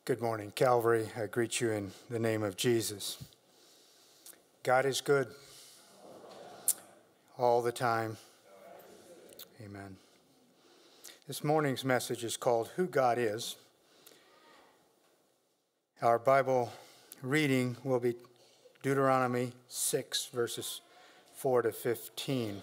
Good morning, Calvary. I greet you in the name of Jesus. God is good all the time. Amen. This morning's message is called Who God Is. Our Bible reading will be Deuteronomy 6, verses 4 to 15.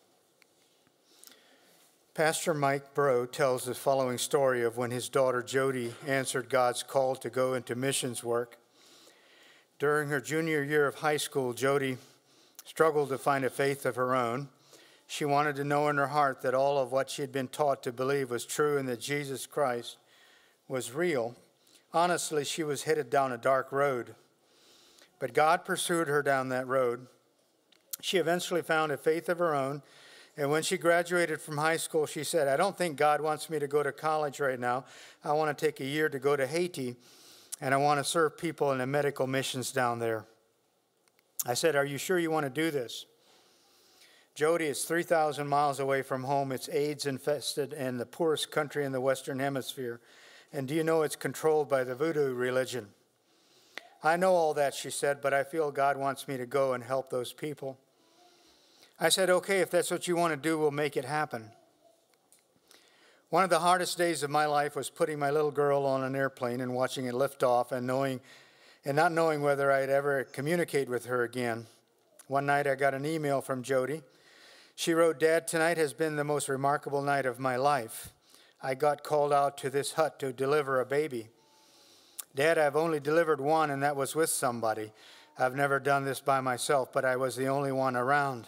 Pastor Mike Breaux tells the following story of when his daughter Jody answered God's call to go into missions work. During her junior year of high school, Jody struggled to find a faith of her own. She wanted to know in her heart that all of what she had been taught to believe was true and that Jesus Christ was real. Honestly, she was headed down a dark road, but God pursued her down that road. She eventually found a faith of her own. And when she graduated from high school, she said, I don't think God wants me to go to college right now. I want to take a year to go to Haiti, and I want to serve people in the medical missions down there. I said, are you sure you want to do this? Jody, it's 3,000 miles away from home. It's AIDS infested and the poorest country in the Western Hemisphere. And do you know it's controlled by the voodoo religion? I know all that, she said, but I feel God wants me to go and help those people. I said, okay, if that's what you want to do, we'll make it happen. One of the hardest days of my life was putting my little girl on an airplane and watching it lift off and not knowing whether I'd ever communicate with her again. One night I got an email from Jody. She wrote, Dad, tonight has been the most remarkable night of my life. I got called out to this hut to deliver a baby. Dad, I've only delivered one, and that was with somebody. I've never done this by myself, but I was the only one around.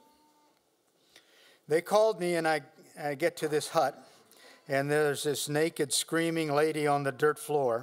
They called me, and I get to this hut, and there's this naked, screaming lady on the dirt floor.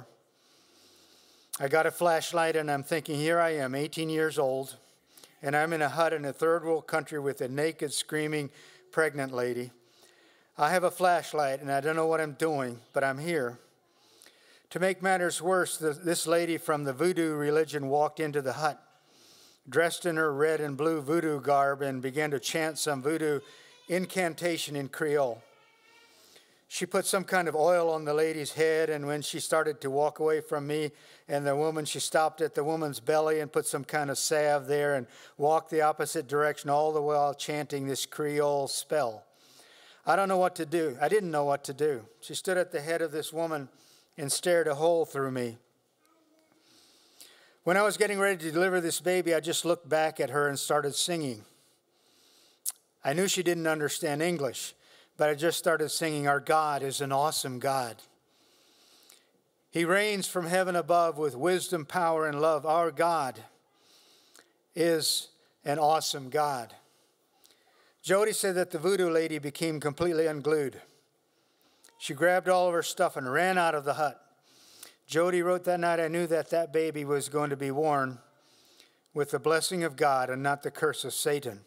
I got a flashlight, and I'm thinking, here I am, 18 years old, and I'm in a hut in a third world country with a naked, screaming, pregnant lady. I have a flashlight, and I don't know what I'm doing, but I'm here. To make matters worse, this lady from the voodoo religion walked into the hut, dressed in her red and blue voodoo garb, and began to chant some voodoo incantation in Creole. She put some kind of oil on the lady's head, and when she started to walk away from me and the woman, she stopped at the woman's belly and put some kind of salve there and walked the opposite direction, all the while chanting this Creole spell. I don't know what to do. I didn't know what to do. She stood at the head of this woman and stared a hole through me. When I was getting ready to deliver this baby, I just looked back at her and started singing. I knew she didn't understand English, but I just started singing, Our God is an awesome God. He reigns from heaven above with wisdom, power, and love. Our God is an awesome God. Jody said that the voodoo lady became completely unglued. She grabbed all of her stuff and ran out of the hut. Jody wrote that night, I knew that that baby was going to be born with the blessing of God and not the curse of Satan.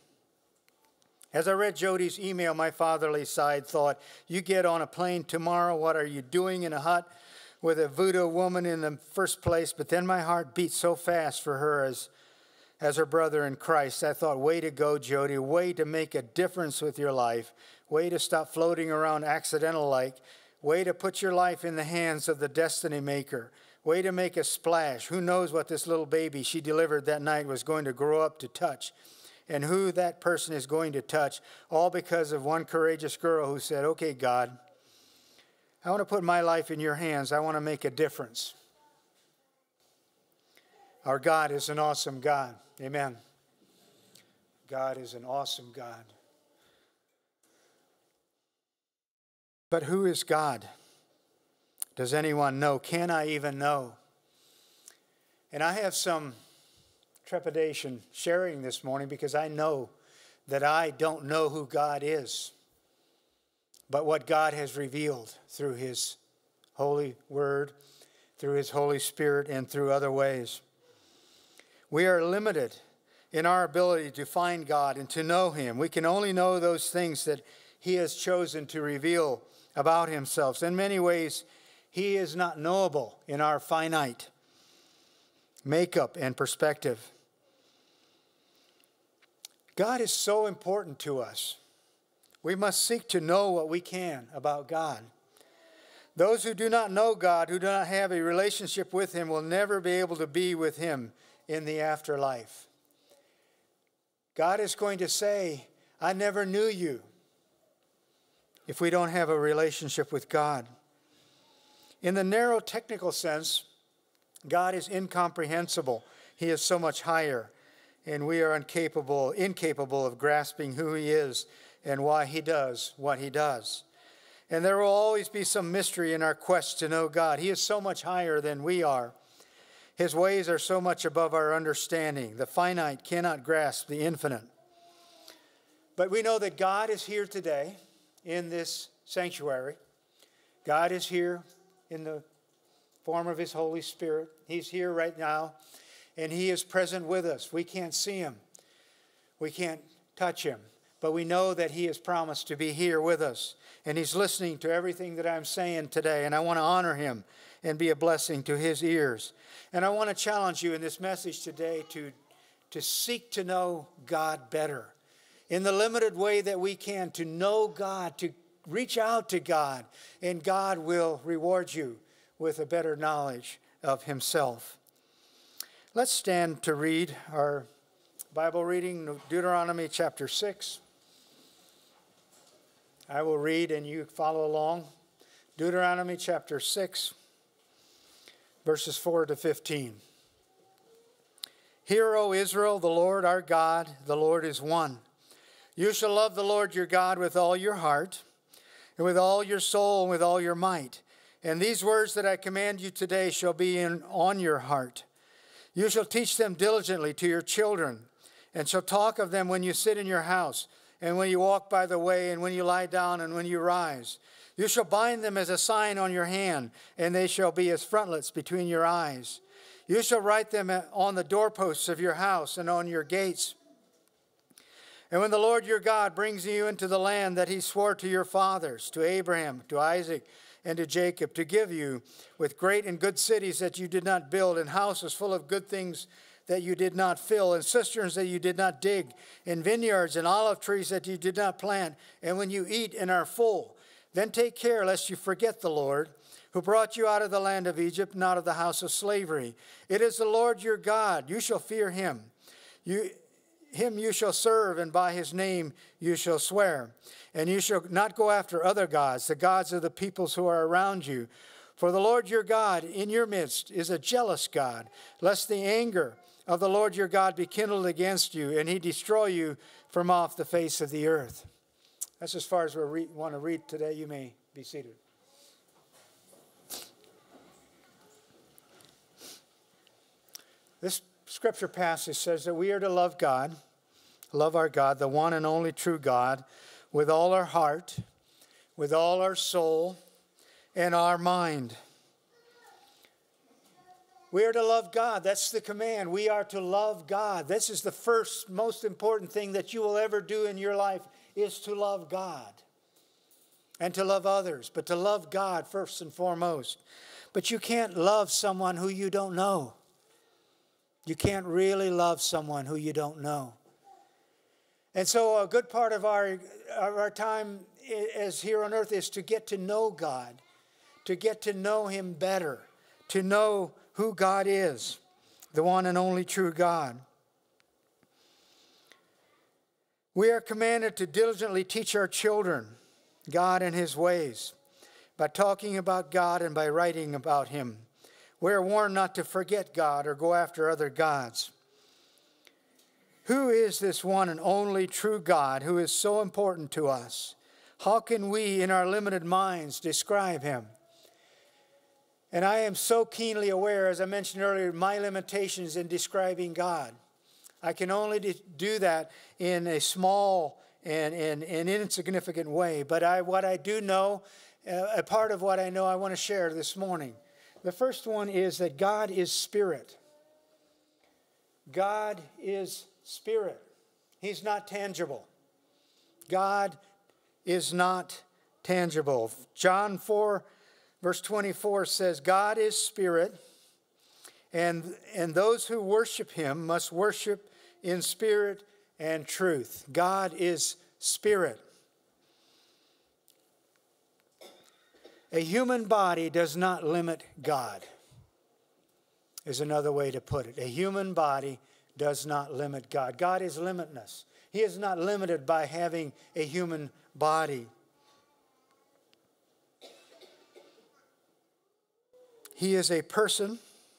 As I read Jody's email, my fatherly side thought, you get on a plane tomorrow, what are you doing in a hut with a voodoo woman in the first place? But then my heart beat so fast for her as her brother in Christ. I thought, way to go, Jody, way to make a difference with your life, way to stop floating around accidental-like, way to put your life in the hands of the destiny maker, way to make a splash. Who knows what this little baby she delivered that night was going to grow up to touch, and who that person is going to touch, all because of one courageous girl who said, okay, God, I want to put my life in your hands. I want to make a difference. Our God is an awesome God. Amen. God is an awesome God. But who is God? Does anyone know? Can I even know? And I have some trepidation sharing this morning because I know that I don't know who God is, but what God has revealed through his holy word, through his Holy Spirit, and through other ways. We are limited in our ability to find God and to know him. We can only know those things that he has chosen to reveal about himself. In many ways, he is not knowable in our finite makeup and perspective. God is so important to us. We must seek to know what we can about God. Those who do not know God, who do not have a relationship with him, will never be able to be with him in the afterlife. God is going to say, I never knew you, if we don't have a relationship with God. In the narrow technical sense, God is incomprehensible. He is so much higher, and we are incapable of grasping who he is and why he does what he does. And there will always be some mystery in our quest to know God. He is so much higher than we are. His ways are so much above our understanding. The finite cannot grasp the infinite. But we know that God is here today in this sanctuary. God is here in the form of his Holy Spirit. He's here right now, and he is present with us. We can't see him. We can't touch him. But we know that he has promised to be here with us. And he's listening to everything that I'm saying today. And I want to honor him and be a blessing to his ears. And I want to challenge you in this message today to seek to know God better. In the limited way that we can, to know God, to reach out to God. And God will reward you with a better knowledge of himself. Let's stand to read our Bible reading, Deuteronomy chapter 6. I will read and you follow along. Deuteronomy chapter 6, verses 4 to 15. Hear, O Israel, the Lord our God, the Lord is one. You shall love the Lord your God with all your heart, and with all your soul, and with all your might. And these words that I command you today shall be on your heart. You shall teach them diligently to your children, and shall talk of them when you sit in your house, and when you walk by the way, and when you lie down, and when you rise. You shall bind them as a sign on your hand, and they shall be as frontlets between your eyes. You shall write them on the doorposts of your house and on your gates. And when the Lord your God brings you into the land that he swore to your fathers, to Abraham, to Isaac, and to Jacob, to give you, with great and good cities that you did not build, and houses full of good things that you did not fill, and cisterns that you did not dig, and vineyards and olive trees that you did not plant, and when you eat and are full, then take care lest you forget the Lord, who brought you out of the land of Egypt, and out of the house of slavery. It is the Lord your God. You shall fear him. Him you shall serve, and by his name you shall swear. And you shall not go after other gods, the gods of the peoples who are around you. For the Lord your God in your midst is a jealous God, lest the anger of the Lord your God be kindled against you, and he destroy you from off the face of the earth. That's as far as we want to read today. You may be seated. This scripture passage says that we are to love God, love our God, the one and only true God, with all our heart, with all our soul, and our mind. We are to love God. That's the command. We are to love God. This is the first, most important thing that you will ever do in your life, is to love God and to love others, but to love God first and foremost. But you can't love someone who you don't know. You can't really love someone who you don't know. And so a good part of our time as here on earth is to get to know God, to get to know him better, to know who God is, the one and only true God. We are commanded to diligently teach our children God and his ways by talking about God and by writing about him. We are warned not to forget God or go after other gods. Who is this one and only true God who is so important to us? How can we, in our limited minds, describe him? And I am so keenly aware, as I mentioned earlier, my limitations in describing God. I can only do that in a small and insignificant way. But what I do know, a part of what I know I want to share this morning. The first one is that God is spirit. God is spirit. He's not tangible. God is not tangible. John 4, verse 24 says, God is spirit, and those who worship him must worship in spirit and truth. God is spirit. A human body does not limit God, is another way to put it. A human body does not limit God. God is limitless. He is not limited by having a human body. He is a person.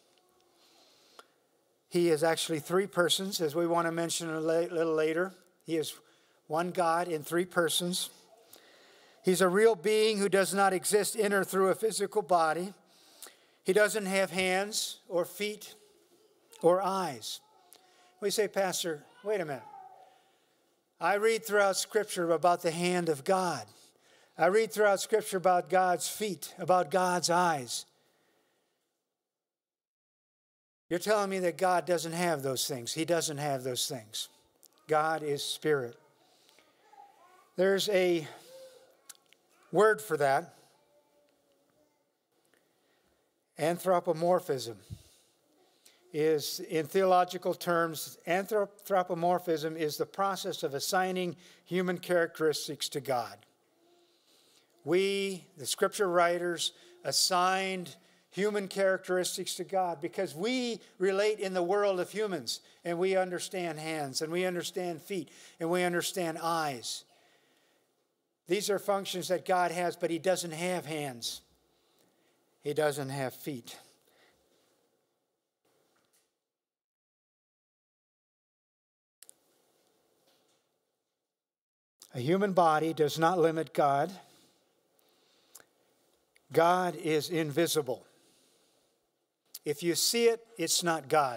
He is actually three persons, as we want to mention a little later. He is one God in three persons. He's a real being who does not exist in or through a physical body. He doesn't have hands or feet or eyes. We say, Pastor, wait a minute. I read throughout Scripture about the hand of God. I read throughout Scripture about God's feet, about God's eyes. You're telling me that God doesn't have those things. He doesn't have those things. God is spirit. There's a word for that. Anthropomorphism is, in theological terms, anthropomorphism is the process of assigning human characteristics to God. We, the Scripture writers, assigned human characteristics to God because we relate in the world of humans, and we understand hands, and we understand feet, and we understand eyes. These are functions that God has, but He doesn't have hands. He doesn't have feet. A human body does not limit God. God is invisible. If you see it, it's not God.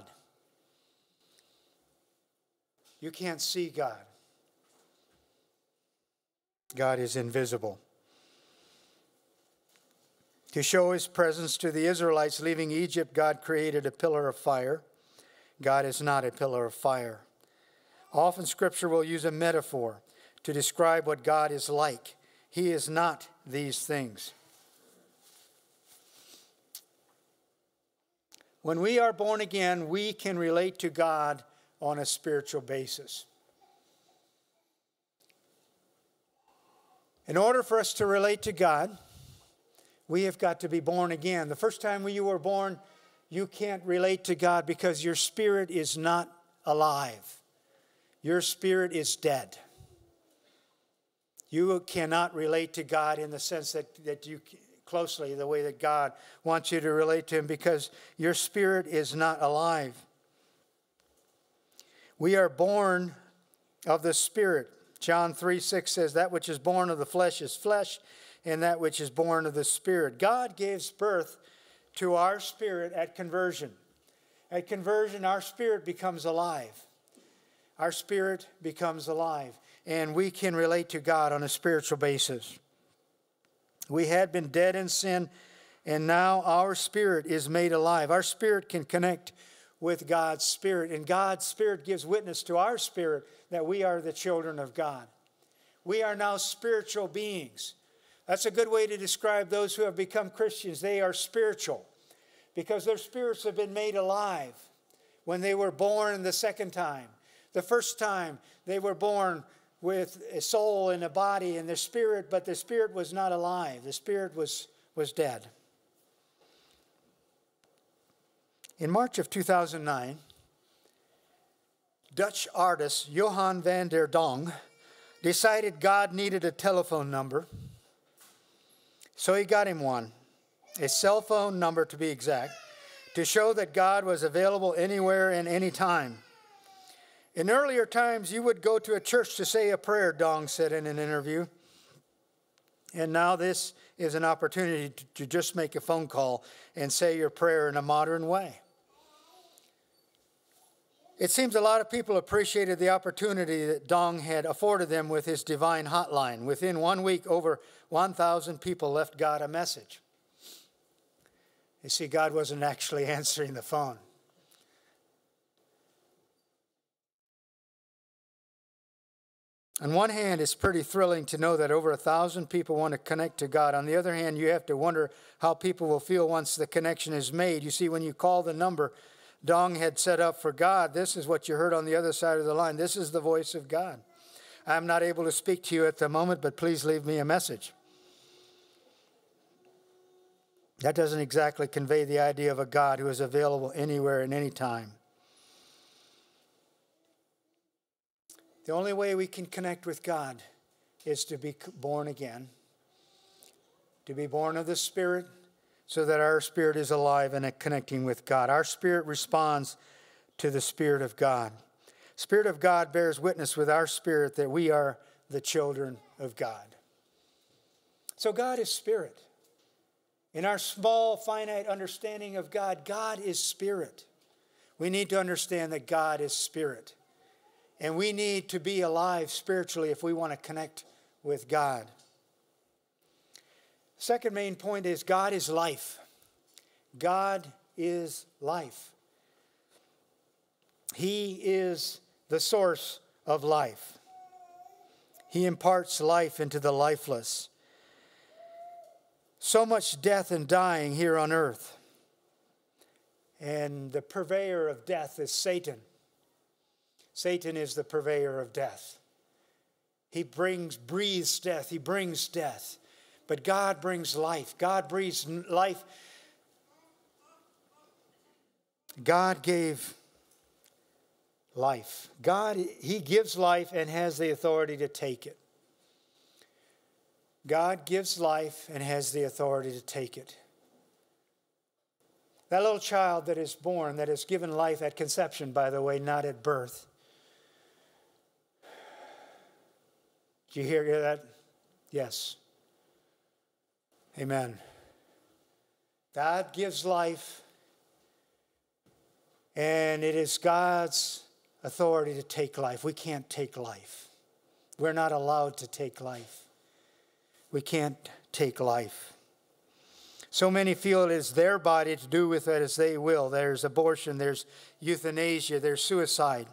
You can't see God. God is invisible. To show His presence to the Israelites leaving Egypt, God created a pillar of fire. God is not a pillar of fire. Often Scripture will use a metaphor to describe what God is like. He is not these things. When we are born again, we can relate to God on a spiritual basis. In order for us to relate to God, we have got to be born again. The first time when you were born, you can't relate to God because your spirit is not alive. Your spirit is dead. You cannot relate to God in the sense that you closely, the way that God wants you to relate to Him, because your spirit is not alive. We are born of the Spirit. John 3:6 says, that which is born of the flesh is flesh, and that which is born of the Spirit. God gives birth to our spirit at conversion. At conversion, our spirit becomes alive. Our spirit becomes alive, and we can relate to God on a spiritual basis. We had been dead in sin, and now our spirit is made alive. Our spirit can connect with God's Spirit, and God's Spirit gives witness to our spirit that we are the children of God. We are now spiritual beings. That's a good way to describe those who have become Christians. They are spiritual because their spirits have been made alive when they were born the second time. The first time they were born with a soul and a body and their spirit, but the spirit was not alive. The spirit was dead. In March of 2009, Dutch artist Johan van der Dong decided God needed a telephone number, so he got him one, a cell phone number to be exact, to show that God was available anywhere and anytime. In earlier times, you would go to a church to say a prayer, Dong said in an interview. And now this is an opportunity to just make a phone call and say your prayer in a modern way. It seems a lot of people appreciated the opportunity that Dong had afforded them with his divine hotline. Within 1 week, over 1,000 people left God a message. You see, God wasn't actually answering the phone. On one hand, it's pretty thrilling to know that over 1,000 people want to connect to God. On the other hand, you have to wonder how people will feel once the connection is made. You see, when you call the number Dong had set up for God, this is what you heard on the other side of the line. This is the voice of God. I'm not able to speak to you at the moment, but please leave me a message. That doesn't exactly convey the idea of a God who is available anywhere and any time. The only way we can connect with God is to be born again, to be born of the Spirit, so that our spirit is alive and connecting with God. Our spirit responds to the Spirit of God. Spirit of God bears witness with our spirit that we are the children of God. So God is spirit. In our small, finite understanding of God, God is spirit. We need to understand that God is spirit. And we need to be alive spiritually if we want to connect with God. Second main point is God is life. God is life. He is the source of life. He imparts life into the lifeless. So much death and dying here on earth. And the purveyor of death is Satan. Satan is the purveyor of death. He breathes death. He brings death. But God brings life. God breathes life. God gave life. God, He gives life and has the authority to take it. God gives life and has the authority to take it. That little child that is born, that is given life at conception, by the way, not at birth. Did you hear that? Yes. Amen. God gives life, and it is God's authority to take life. We can't take life. We're not allowed to take life. We can't take life. So many feel it is their body to do with it as they will. There's abortion, there's euthanasia, there's suicide.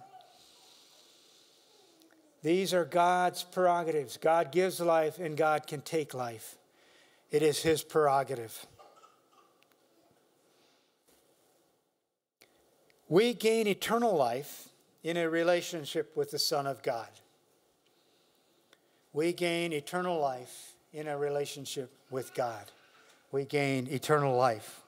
These are God's prerogatives. God gives life and God can take life. It is His prerogative. We gain eternal life in a relationship with the Son of God. We gain eternal life in a relationship with God. We gain eternal life.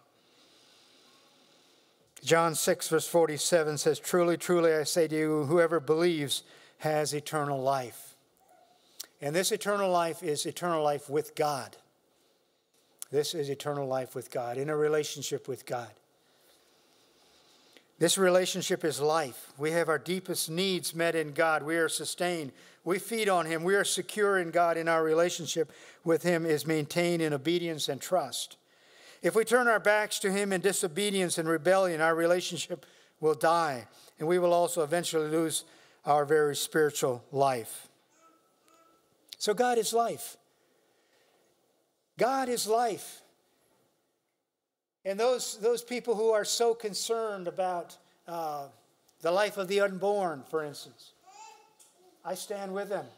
John 6 verse 47 says, "Truly, truly, I say to you, whoever believes has eternal life." And this eternal life is eternal life with God. This is eternal life with God, in a relationship with God. This relationship is life. We have our deepest needs met in God. We are sustained. We feed on Him. We are secure in God, and our relationship with Him is maintained in obedience and trust. If we turn our backs to Him in disobedience and rebellion, our relationship will die, and we will also eventually lose our very spiritual life. So God is life. God is life. And those people who are so concerned about the life of the unborn, for instance, I stand with them.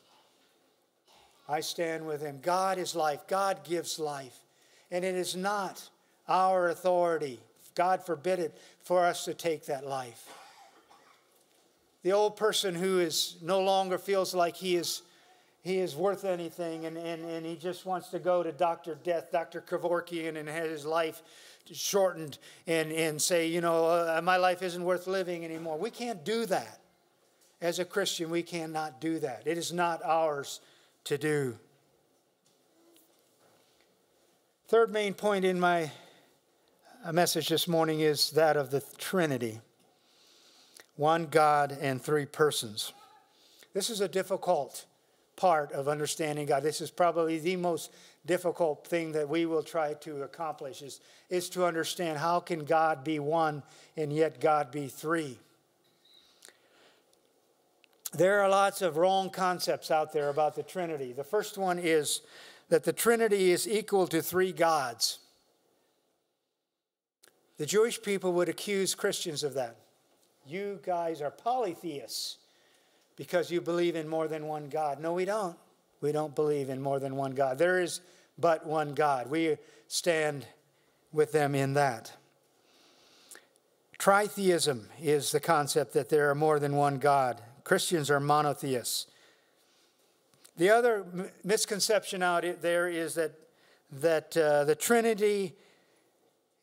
I stand with Him. God is life. God gives life. And it is not our authority, God forbid it, for us to take that life. The old person who is no longer feels like he is worth anything, and he just wants to go to Dr. Death, Dr. Kevorkian, and have his life shortened and say, my life isn't worth living anymore. We can't do that. As a Christian, we cannot do that. It is not ours to do. Third main point in my message this morning is that of the Trinity. One God and three persons. This is a difficult part of understanding God. This is probably the most difficult thing that we will try to accomplish is to understand how can God be one and yet God be three. There are lots of wrong concepts out there about the Trinity. The first one is that the Trinity is equal to three gods. The Jewish people would accuse Christians of that. You guys are polytheists because you believe in more than one God. No, we don't. We don't believe in more than one God. There is but one God. We stand with them in that. Tritheism is the concept that there are more than one God. Christians are monotheists. The other misconception out there is that the Trinity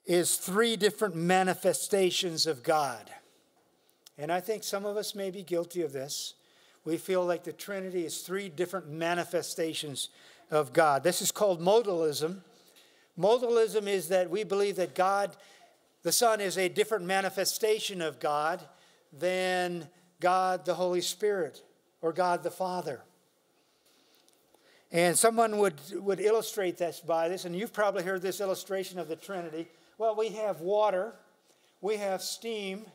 is three different manifestations of God. And I think some of us may be guilty of this. We feel like the Trinity is three different manifestations of God. This is called modalism. Modalism is that we believe that God, the Son, is a different manifestation of God than God the Holy Spirit or God the Father. And someone would illustrate this by this, and you've probably heard this illustration of the Trinity. Well, we have water, we have steam,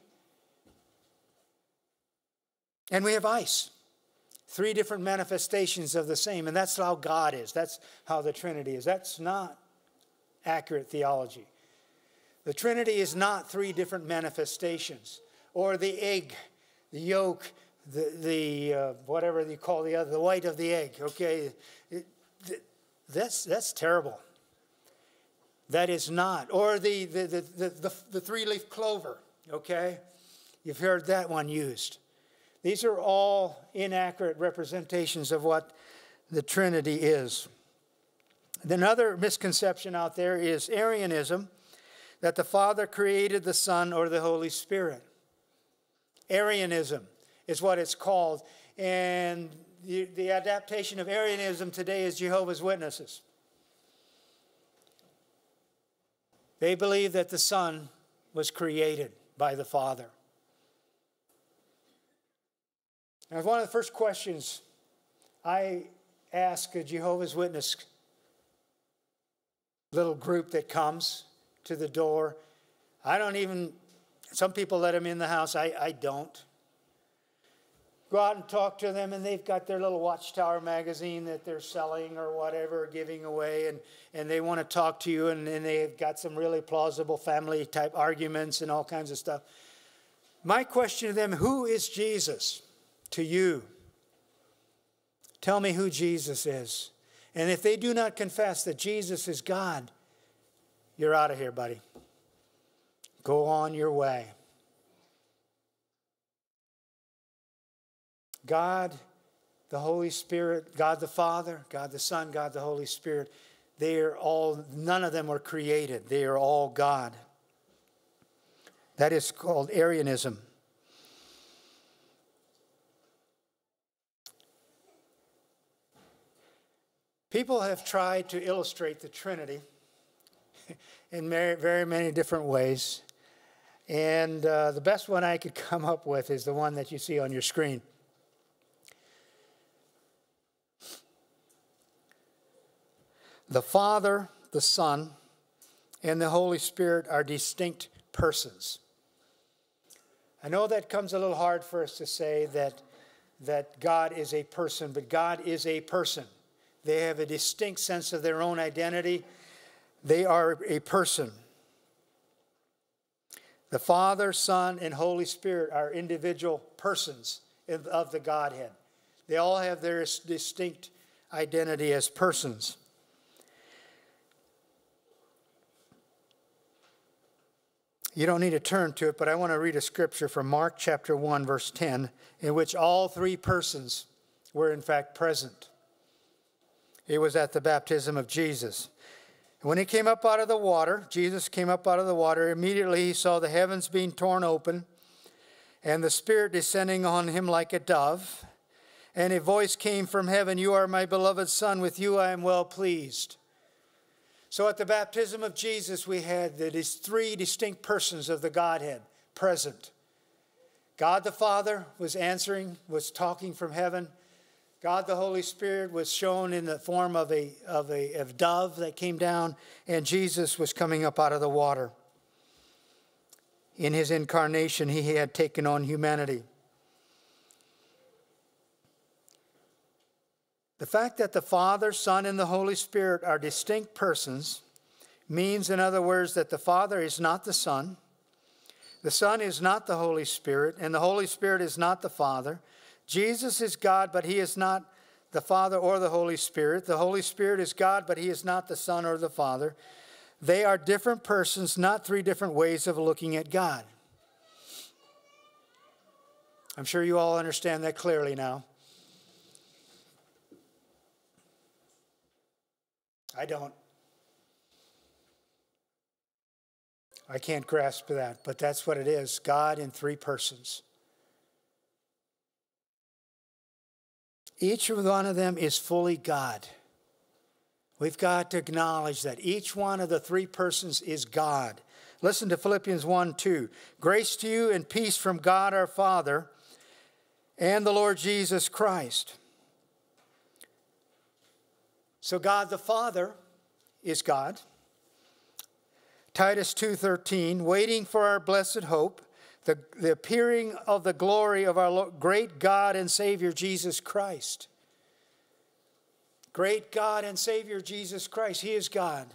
and we have ice. Three different manifestations of the same, and that's how God is. That's how the Trinity is. That's not accurate theology. The Trinity is not three different manifestations, or the egg, the yolk, the whatever you call the other, the white of the egg. Okay, that's terrible. That is not, or the three-leaf clover. Okay, you've heard that one used. These are all inaccurate representations of what the Trinity is. Another misconception out there is Arianism, that the Father created the Son or the Holy Spirit. Arianism is what it's called. And the adaptation of Arianism today is Jehovah's Witnesses. They believe that the Son was created by the Father. Now, one of the first questions I ask a Jehovah's Witness little group that comes to the door, some people let them in the house, I don't. Go out and talk to them, and they've got their little Watchtower magazine that they're selling or whatever, giving away, and they want to talk to you, and they've got some really plausible family-type arguments and all kinds of stuff. My question to them, who is Jesus to you? Tell me who Jesus is. And if they do not confess that Jesus is God, you're out of here, buddy. Go on your way. God, the Holy Spirit, God the Father, God the Son, God the Holy Spirit, none of them were created. They are all God. That is called Arianism. People have tried to illustrate the Trinity in very many different ways. And the best one I could come up with is the one that you see on your screen. The Father, the Son, and the Holy Spirit are distinct persons. I know that comes a little hard for us to say that God is a person, but God is a person. They have a distinct sense of their own identity. They are a person. The Father, Son, and Holy Spirit are individual persons of the Godhead. They all have their distinct identity as persons. You don't need to turn to it, but I want to read a scripture from Mark chapter 1, verse 10, in which all three persons were in fact present. It was at the baptism of Jesus. When he came up out of the water, Jesus came up out of the water, immediately he saw the heavens being torn open and the Spirit descending on him like a dove. And a voice came from heaven, "You are my beloved Son, with you I am well pleased." So at the baptism of Jesus, we had these three distinct persons of the Godhead present. God the Father was talking from heaven. God the Holy Spirit was shown in the form of a dove that came down, and Jesus was coming up out of the water. In his incarnation, he had taken on humanity. The fact that the Father, Son, and the Holy Spirit are distinct persons means, in other words, that the Father is not the Son is not the Holy Spirit, and the Holy Spirit is not the Father. Jesus is God, but he is not the Father or the Holy Spirit. The Holy Spirit is God, but he is not the Son or the Father. They are different persons, not three different ways of looking at God. I'm sure you all understand that clearly now. I don't. I can't grasp that, but that's what it is. God in three persons. Each one of them is fully God. We've got to acknowledge that each one of the three persons is God. Listen to Philippians 1:2. Grace to you and peace from God our Father and the Lord Jesus Christ. So God the Father is God. Titus 2:13, waiting for our blessed hope, the appearing of the glory of our great God and Savior Jesus Christ. Great God and Savior Jesus Christ. He is God.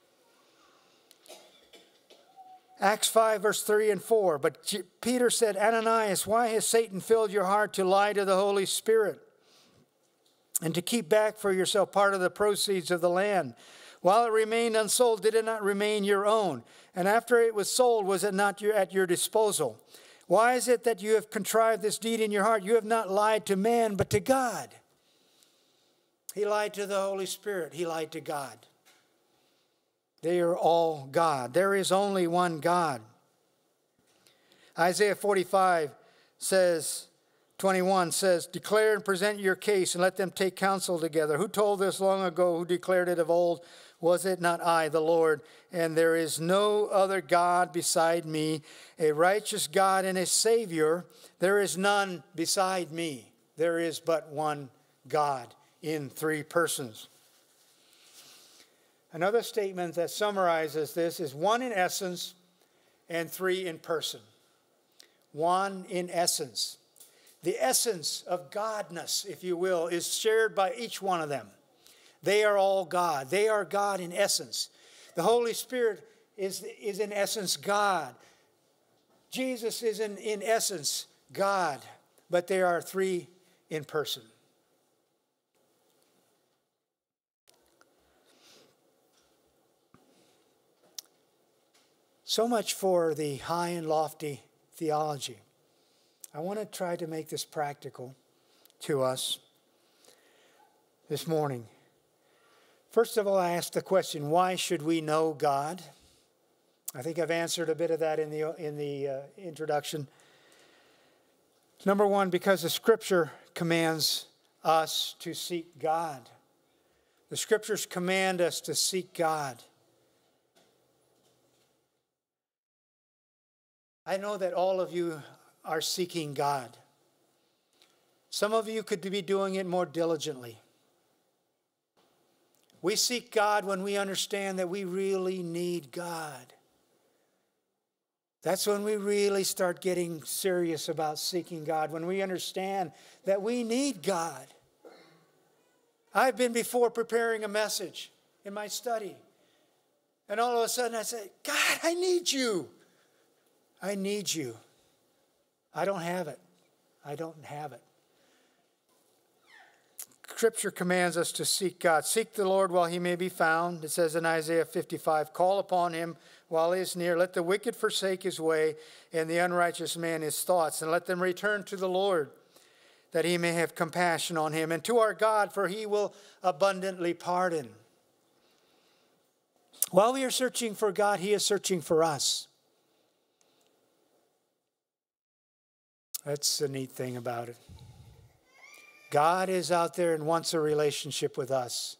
Acts 5, verse 3 and 4. But Peter said, Ananias, why has Satan filled your heart to lie to the Holy Spirit and to keep back for yourself part of the proceeds of the land? While it remained unsold, did it not remain your own? And after it was sold, was it not at your disposal? Why is it that you have contrived this deed in your heart? You have not lied to man, but to God. He lied to the Holy Spirit. He lied to God. They are all God. There is only one God. Isaiah 45 says, 21 says, declare and present your case and let them take counsel together. Who told this long ago? Who declared it of old? Was it not I, the Lord? And there is no other God beside me, a righteous God and a Savior. There is none beside me. There is but one God in three persons. Another statement that summarizes this is one in essence and three in person. One in essence. The essence of Godness, if you will, is shared by each one of them. They are all God. They are God in essence. The Holy Spirit is in essence God. Jesus is in essence God. But there are three in person. So much for the high and lofty theology. I want to try to make this practical to us this morning. First of all, I asked the question, why should we know God? I think I've answered a bit of that in the introduction. Number one, because the Scripture commands us to seek God. The Scriptures command us to seek God. I know that all of you are seeking God. Some of you could be doing it more diligently. We seek God when we understand that we really need God. That's when we really start getting serious about seeking God, when we understand that we need God. I've been before preparing a message in my study, and all of a sudden I said, God, I need you. I need you. I don't have it. I don't have it. Scripture commands us to seek God. Seek the Lord while he may be found. It says in Isaiah 55, call upon him while he is near. Let the wicked forsake his way and the unrighteous man his thoughts. And let them return to the Lord, that he may have compassion on him. And to our God, for he will abundantly pardon. While we are searching for God, he is searching for us. That's the neat thing about it. God is out there and wants a relationship with us.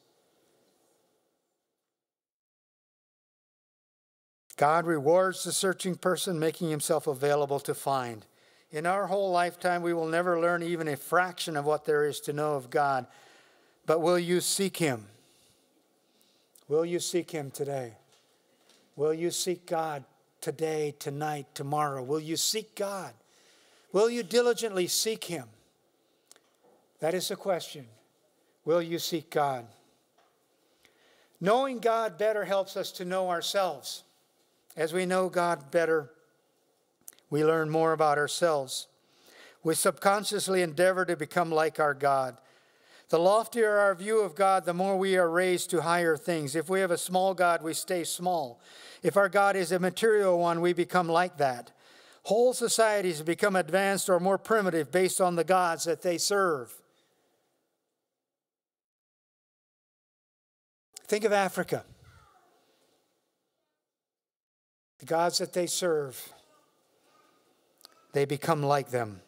God rewards the searching person, making himself available to find. In our whole lifetime, we will never learn even a fraction of what there is to know of God. But will you seek him? Will you seek him today? Will you seek God today, tonight, tomorrow? Will you seek God? Will you diligently seek him? That is the question. Will you seek God? Knowing God better helps us to know ourselves. As we know God better, we learn more about ourselves. We subconsciously endeavor to become like our God. The loftier our view of God, the more we are raised to higher things. If we have a small God, we stay small. If our God is a material one, we become like that. Whole societies become advanced or more primitive based on the gods that they serve. Think of Africa. the gods that they serve, they become like them.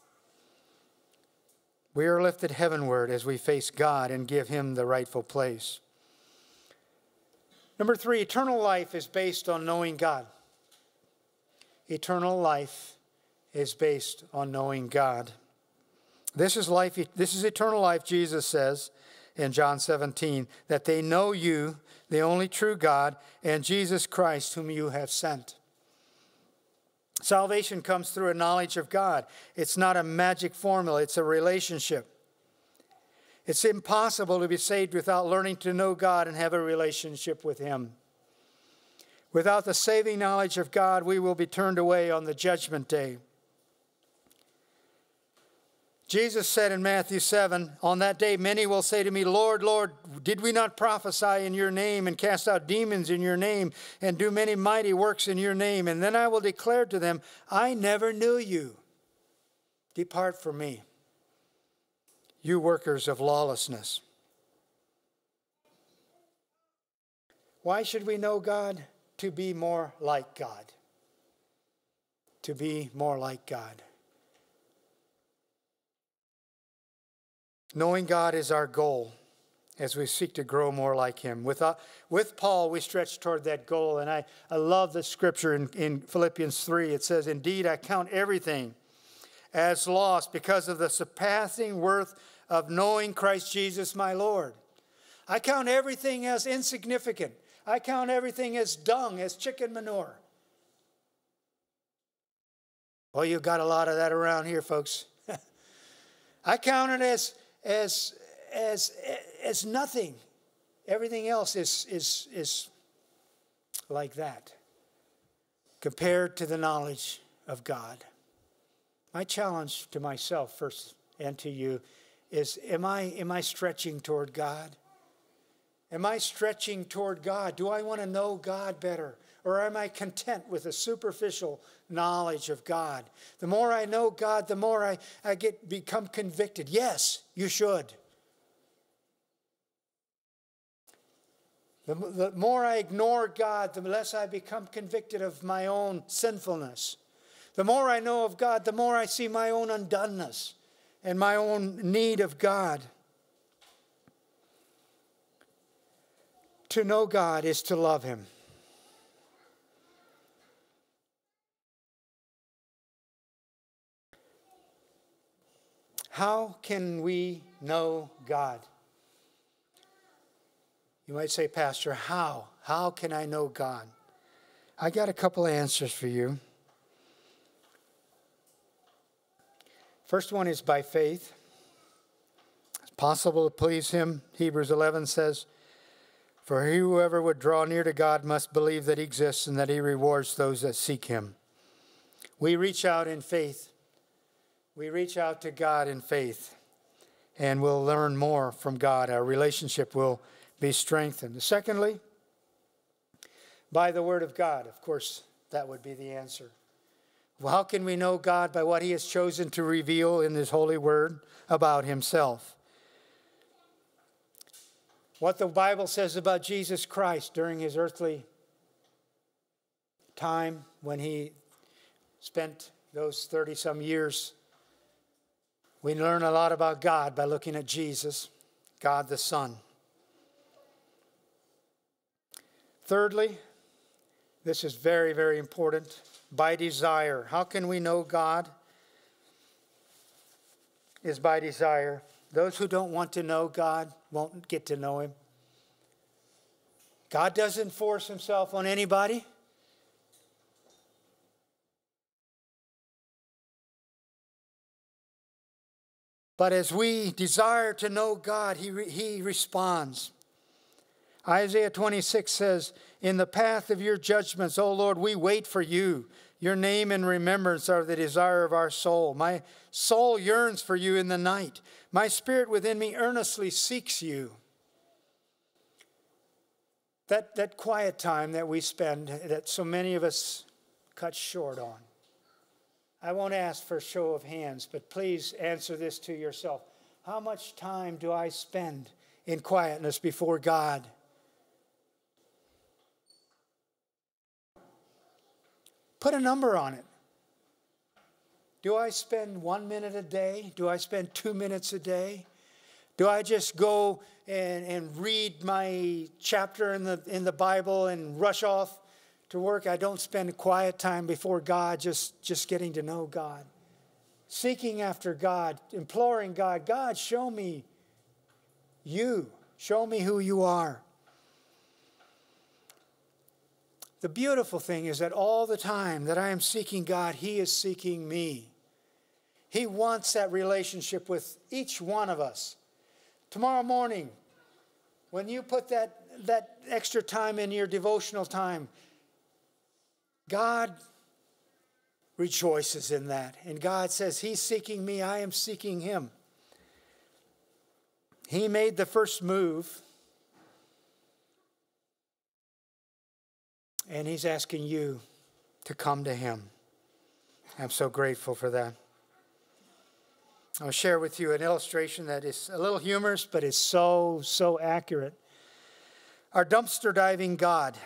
We are lifted heavenward as we face God and give Him the rightful place. Number 3, eternal life is based on knowing God. Eternal life is based on knowing God. This is life. This is eternal life, Jesus says in John 17, that they know you, the only true God, and Jesus Christ, whom you have sent. Salvation comes through a knowledge of God. It's not a magic formula, it's a relationship. It's impossible to be saved without learning to know God and have a relationship with Him. Without the saving knowledge of God, we will be turned away on the judgment day. Jesus said in Matthew 7, on that day many will say to me, Lord, Lord, did we not prophesy in your name and cast out demons in your name and do many mighty works in your name? And then I will declare to them, I never knew you. Depart from me, you workers of lawlessness. Why should we know God? To be more like God. To be more like God. Knowing God is our goal as we seek to grow more like Him. With Paul, we stretch toward that goal. And I love the scripture in Philippians 3. It says, indeed, I count everything as lost because of the surpassing worth of knowing Christ Jesus my Lord. I count everything as insignificant. I count everything as dung, as chicken manure. Well, you've got a lot of that around here, folks. I count it as nothing. Everything else is like that compared to the knowledge of God. My challenge to myself first and to you is, am I stretching toward God? Am I stretching toward God? Do I want to know God better? Or am I content with a superficial knowledge of God? The more I know God, the more I become convicted. Yes, you should. The more I ignore God, the less I become convicted of my own sinfulness. The more I know of God, the more I see my own undoneness and my own need of God. To know God is to love Him. How can we know God? You might say, Pastor, how? How can I know God? I got a couple of answers for you. First one is by faith. It's possible to please Him. Hebrews 11 says, for whoever would draw near to God must believe that He exists and that He rewards those that seek Him. We reach out in faith. We reach out to God in faith, and we'll learn more from God. Our relationship will be strengthened. Secondly, by the Word of God. Of course, that would be the answer. Well, how can we know God? By what He has chosen to reveal in His holy Word about Himself. What the Bible says about Jesus Christ during His earthly time when He spent those 30-some years. We learn a lot about God by looking at Jesus, God the Son. Thirdly, this is very, very important, by desire. How can we know God? Is by desire. Those who don't want to know God won't get to know Him. God doesn't force Himself on anybody. But as we desire to know God, He responds. Isaiah 26 says, in the path of your judgments, O Lord, we wait for you. Your name and remembrance are the desire of our soul. My soul yearns for you in the night. My spirit within me earnestly seeks you. That quiet time that we spend, that so many of us cut short on. I won't ask for a show of hands, but please answer this to yourself. How much time do I spend in quietness before God? Put a number on it. Do I spend 1 minute a day? Do I spend 2 minutes a day? Do I just go and read my chapter in the Bible and rush off to work? I don't spend quiet time before God, just getting to know God. Seeking after God, imploring God, God, show me you. Show me who you are. The beautiful thing is that all the time that I am seeking God, He is seeking me. He wants that relationship with each one of us. Tomorrow morning, when you put that extra time in your devotional time, God rejoices in that. And God says, He's seeking me, I am seeking Him. He made the first move. And He's asking you to come to Him. I'm so grateful for that. I'll share with you an illustration that is a little humorous, but is so, so accurate. Our Dumpster Diving God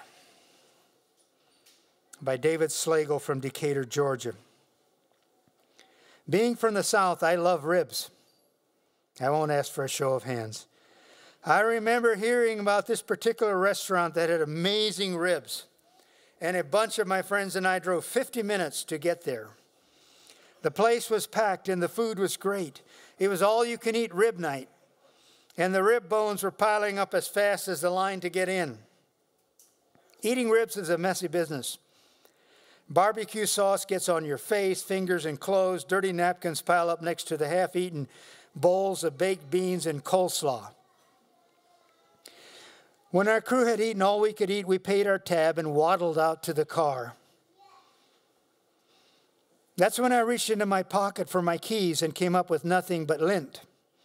by David Slagle from Decatur, Georgia. Being from the South, I love ribs. I won't ask for a show of hands. I remember hearing about this particular restaurant that had amazing ribs. And a bunch of my friends and I drove 50 minutes to get there. The place was packed and the food was great. It was all-you-can-eat rib night. And the rib bones were piling up as fast as the line to get in. Eating ribs is a messy business. Barbecue sauce gets on your face, fingers, and clothes. Dirty napkins pile up next to the half-eaten bowls of baked beans and coleslaw. When our crew had eaten all we could eat, we paid our tab and waddled out to the car. That's when I reached into my pocket for my keys and came up with nothing but lint.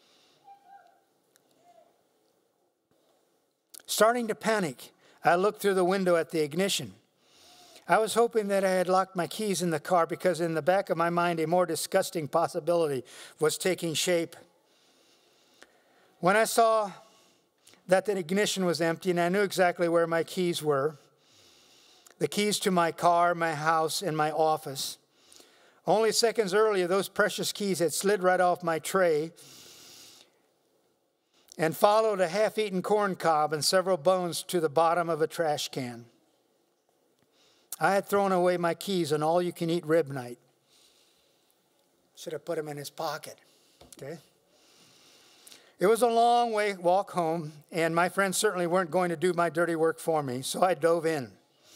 Starting to panic, I looked through the window at the ignition. I was hoping that I had locked my keys in the car because in the back of my mind, a more disgusting possibility was taking shape. When I saw that the ignition was empty and I knew exactly where my keys were, the keys to my car, my house, and my office. Only seconds earlier, those precious keys had slid right off my tray and followed a half-eaten corn cob and several bones to the bottom of a trash can. I had thrown away my keys on all-you-can-eat rib night. Should have put them in his pocket, okay? It was a long walk home, and my friends certainly weren't going to do my dirty work for me, so I dove in.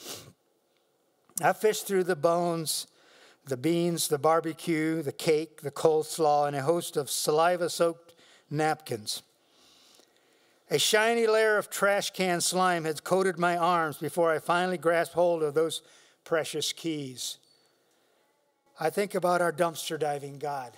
I fished through the bones, the beans, the barbecue, the cake, the coleslaw, and a host of saliva-soaked napkins. A shiny layer of trash can slime had coated my arms before I finally grasped hold of those precious keys. I think about our dumpster diving God.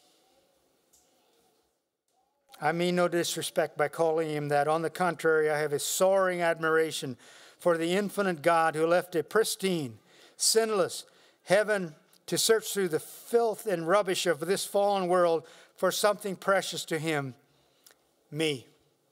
I mean no disrespect by calling Him that. On the contrary, I have a soaring admiration for the infinite God who left a pristine, sinless heaven to search through the filth and rubbish of this fallen world for something precious to Him, me.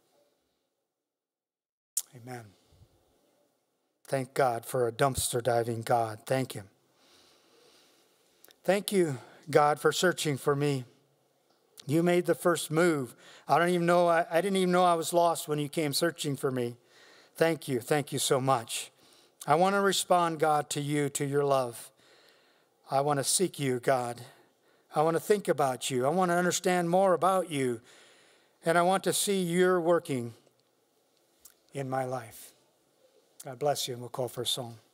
Amen. Thank God for a dumpster diving God. Thank Him. Thank you, God, for searching for me. You made the first move. I didn't even know I was lost when you came searching for me. Thank you. Thank you so much. I want to respond, God, to you, to your love. I want to seek you, God. I want to think about you. I want to understand more about you. And I want to see your working in my life. God bless you, and we'll call for a song.